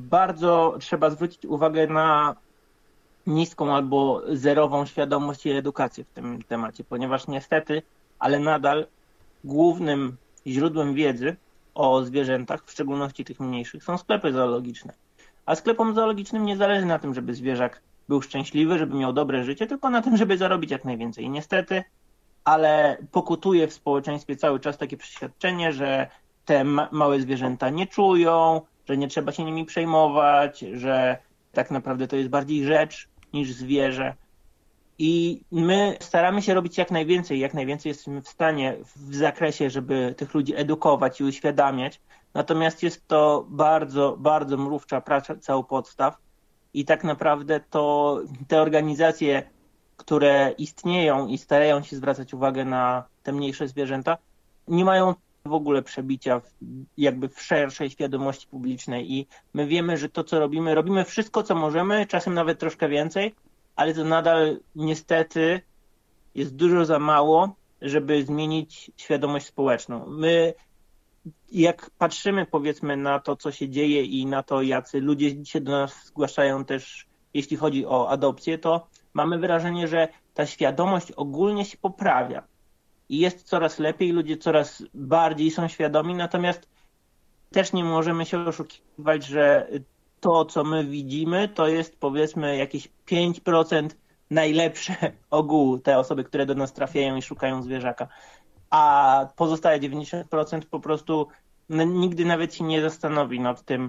bardzo trzeba zwrócić uwagę na niską albo zerową świadomość i edukację w tym temacie, ponieważ niestety, ale nadal głównym źródłem wiedzy o zwierzętach, w szczególności tych mniejszych, są sklepy zoologiczne. A sklepom zoologicznym nie zależy na tym, żeby zwierzak był szczęśliwy, żeby miał dobre życie, tylko na tym, żeby zarobić jak najwięcej. I niestety, ale pokutuje w społeczeństwie cały czas takie przeświadczenie, że te małe zwierzęta nie czują, że nie trzeba się nimi przejmować, że tak naprawdę to jest bardziej rzecz niż zwierzę. I my staramy się robić jak najwięcej jesteśmy w stanie w zakresie, żeby tych ludzi edukować i uświadamiać. Natomiast jest to bardzo, bardzo mrówcza praca u podstaw i tak naprawdę to te organizacje, które istnieją i starają się zwracać uwagę na te mniejsze zwierzęta, nie mają w ogóle przebicia jakby w szerszej świadomości publicznej i my wiemy, że to, co robimy wszystko, co możemy, czasem nawet troszkę więcej, ale to nadal niestety jest dużo za mało, żeby zmienić świadomość społeczną. My, jak patrzymy powiedzmy na to, co się dzieje i na to, jacy ludzie się do nas zgłaszają też, jeśli chodzi o adopcję, to mamy wrażenie, że ta świadomość ogólnie się poprawia i jest coraz lepiej, ludzie coraz bardziej są świadomi, natomiast też nie możemy się oszukiwać, że to, co my widzimy, to jest powiedzmy jakieś 5% najlepsze ogółu te osoby, które do nas trafiają i szukają zwierzaka. A pozostałe 90% po prostu nigdy nawet się nie zastanowi nad tym,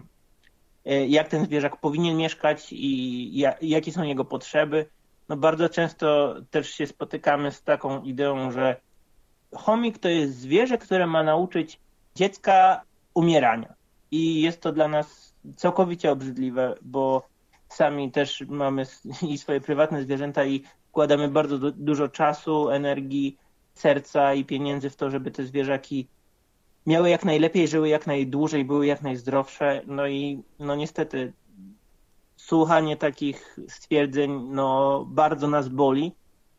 jak ten zwierzak powinien mieszkać i jakie są jego potrzeby. No bardzo często też się spotykamy z taką ideą, że chomik to jest zwierzę, które ma nauczyć dziecka umierania. I jest to dla nas całkowicie obrzydliwe, bo sami też mamy i swoje prywatne zwierzęta i wkładamy bardzo dużo czasu, energii, serca i pieniędzy w to, żeby te zwierzaki miały jak najlepiej, żyły jak najdłużej, były jak najzdrowsze. No i no niestety słuchanie takich stwierdzeń bardzo nas boli.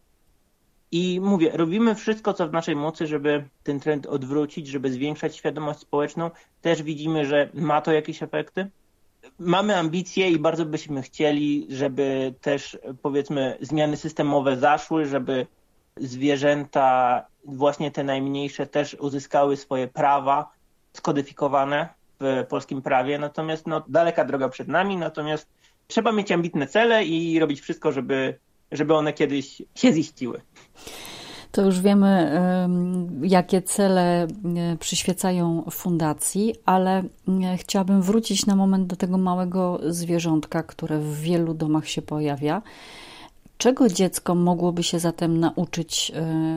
I mówię, robimy wszystko, co w naszej mocy, żeby ten trend odwrócić, żeby zwiększać świadomość społeczną. Też widzimy, że ma to jakieś efekty. Mamy ambicje i bardzo byśmy chcieli, żeby też powiedzmy zmiany systemowe zaszły, żeby zwierzęta, właśnie te najmniejsze, też uzyskały swoje prawa skodyfikowane w polskim prawie. Natomiast daleka droga przed nami, natomiast trzeba mieć ambitne cele i robić wszystko, żeby one kiedyś się ziściły. To już wiemy, jakie cele przyświecają fundacji, ale chciałabym wrócić na moment do tego małego zwierzątka, które w wielu domach się pojawia. Czego dziecko mogłoby się zatem nauczyć,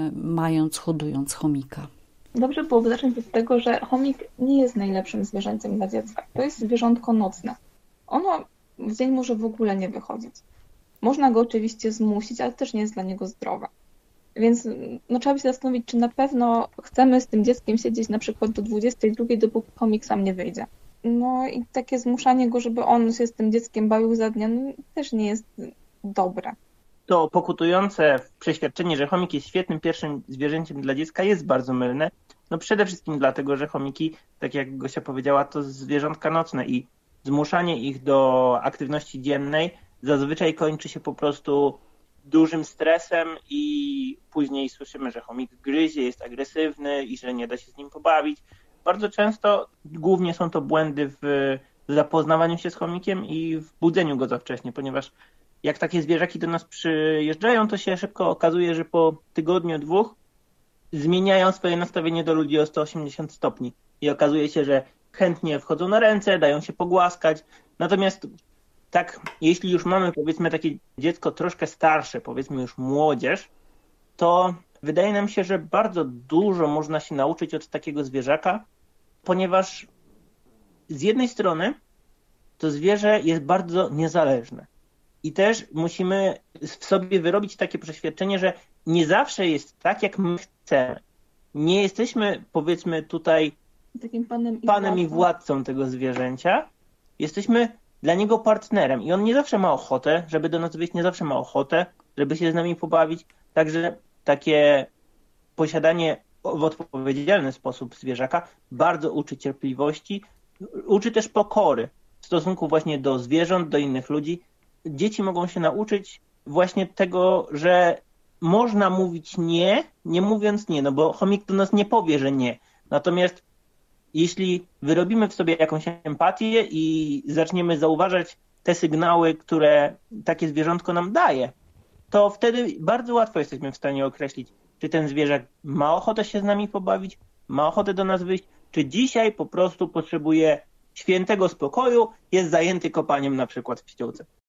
hodując chomika? Dobrze byłoby zacząć od tego, że chomik nie jest najlepszym zwierzęciem dla dziecka. To jest zwierzątko nocne. Ono w dzień może w ogóle nie wychodzić. Można go oczywiście zmusić, ale też nie jest dla niego zdrowe. Więc trzeba się zastanowić, czy na pewno chcemy z tym dzieckiem siedzieć na przykład do 22, dopóki chomik sam nie wyjdzie. No i takie zmuszanie go, żeby on się z tym dzieckiem bawił za dnia, też nie jest dobre. To pokutujące przeświadczenie, że chomik jest świetnym pierwszym zwierzęciem dla dziecka, jest bardzo mylne. Przede wszystkim dlatego, że chomiki, tak jak Gosia powiedziała, to zwierzątka nocne i zmuszanie ich do aktywności dziennej zazwyczaj kończy się po prostu dużym stresem i później słyszymy, że chomik gryzie, jest agresywny i że nie da się z nim pobawić. Bardzo często głównie są to błędy w zapoznawaniu się z chomikiem i w budzeniu go za wcześnie, ponieważ jak takie zwierzaki do nas przyjeżdżają, to się szybko okazuje, że po tygodniu, 2 zmieniają swoje nastawienie do ludzi o 180 stopni i okazuje się, że chętnie wchodzą na ręce, dają się pogłaskać. Natomiast tak, jeśli już mamy powiedzmy takie dziecko troszkę starsze, powiedzmy już młodzież, to wydaje nam się, że bardzo dużo można się nauczyć od takiego zwierzaka, ponieważ z jednej strony to zwierzę jest bardzo niezależne. I też musimy w sobie wyrobić takie przeświadczenie, że nie zawsze jest tak, jak my chcemy. Nie jesteśmy, powiedzmy, tutaj takim panem i władcą tego zwierzęcia. Jesteśmy dla niego partnerem i on nie zawsze ma ochotę, żeby do nas wyjść, nie zawsze ma ochotę, żeby się z nami pobawić. Także takie posiadanie w odpowiedzialny sposób zwierzaka bardzo uczy cierpliwości, uczy też pokory. stosunku właśnie do zwierząt, do innych ludzi. Dzieci mogą się nauczyć właśnie tego, że można mówić nie, nie mówiąc nie, no bo chomik do nas nie powie, że nie. Natomiast jeśli wyrobimy w sobie jakąś empatię i zaczniemy zauważać te sygnały, które takie zwierzątko nam daje, to wtedy bardzo łatwo jesteśmy w stanie określić, czy ten zwierzak ma ochotę się z nami pobawić, ma ochotę do nas wyjść, czy dzisiaj po prostu potrzebuje świętego spokoju, jest zajęty kopaniem na przykład w ściółce.